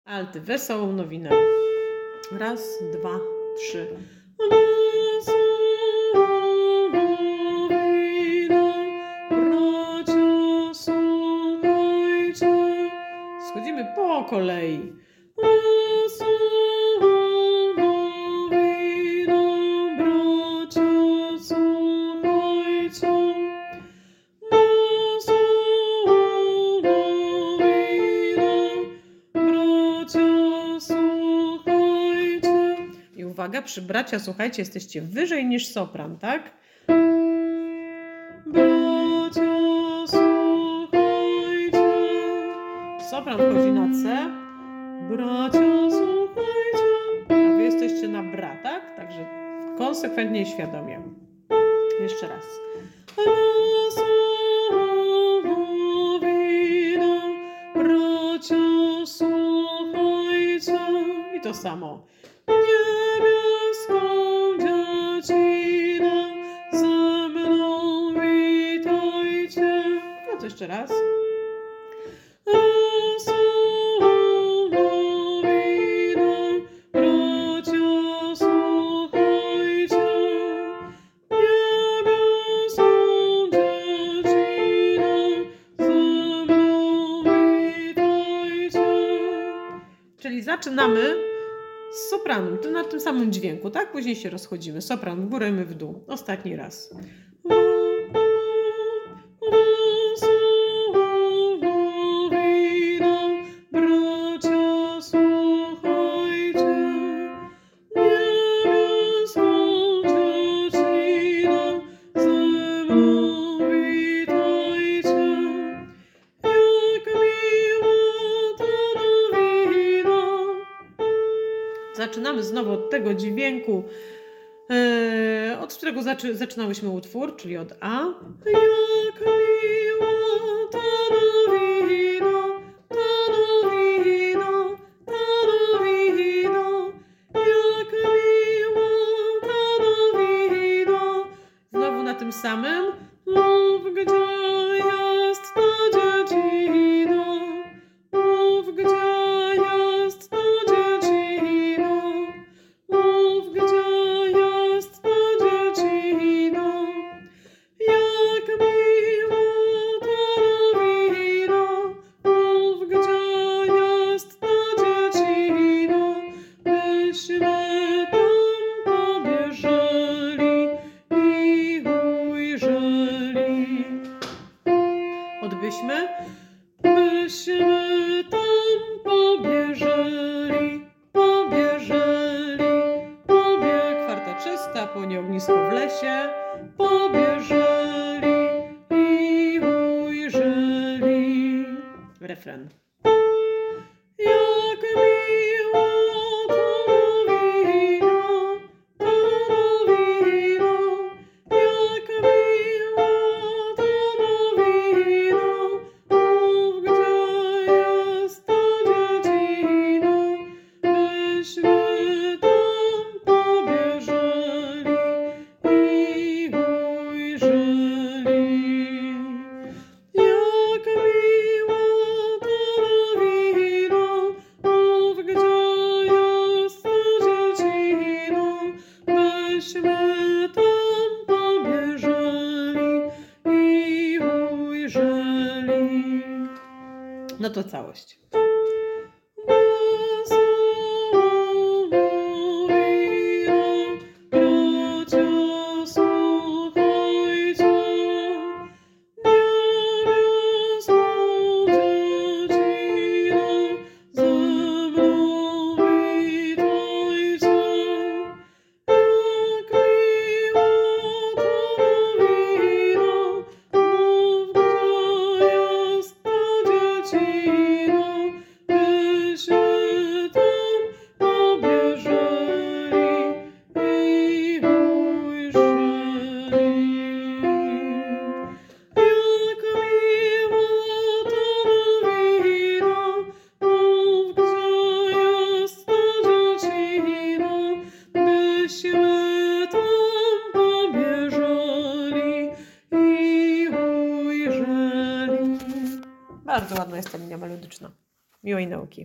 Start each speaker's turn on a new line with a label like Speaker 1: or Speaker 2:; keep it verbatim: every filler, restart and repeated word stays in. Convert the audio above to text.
Speaker 1: Alty, wesołą nowinę. Raz, dwa, trzy. Schodzimy po kolei. I uwaga, przy bracia, słuchajcie, jesteście wyżej niż sopran, tak? Bracia, słuchajcie. Sopran wchodzi na C. Bracia, słuchajcie. A wy jesteście na bra, tak? Także konsekwentnie i świadomie. Jeszcze raz. Bracia, słuchajcie. I to samo. Niebieską dziecinę ze mną witajcie. No to jeszcze raz. Czyli zaczynamy z sopranem, to na tym samym dźwięku, tak? Później się rozchodzimy. Sopran w górę, my w dół. Ostatni raz. Bracia, słuchajcie. Niebieską dziecinę ze mną witajcie. Jak miła ta nowina. Zaczynamy znowu od tego dźwięku, yy, od którego zaczy, zaczynałyśmy utwór, czyli od A. Jak miła ta nowina, ta nowina, ta nowina. Jak miła ta nowina. Znowu na tym samym. Mów, gdzie jest ta dziecina. Mów, gdzie jest ta dziecina. Mów, gdzie jest ta dziecina. Jak miła ta nowina. Mów, gdzie jest ta dziecina. Byśmy tam pobieżeli i ujrzeli. Odbyśmy. Byśmy tam pobieżeli, pobieżeli, pobie, kwarta czysta, po nie ognisko w lesie, pobieżeli i ujrzeli. Refren. Jak miła ta nowina, ta nowina. Jak miła ta nowina. Mów, gdzie jest ta dziecina. Byśmy tam pobieżeli i ujrzeli. Jak miła ta nowina. Mów, gdzie jest ta dziecina. Byśmy tam pobieżeli i ujrzeli. No to całość. Bracia, słuchajcie. Niebieską dziecinę ze mną witajcie. Jak miła ta nowina. Mów, gdzie jest ta dziecina. Byśmy tam pobieżeli i ujrzeli. Jak miła ta nowina. Mów, gdzie jest ta dziecina. Byśmy tam pobieżeli i ujrzeli. Bardzo ładna jest ta linia melodyczna. Miłej nauki.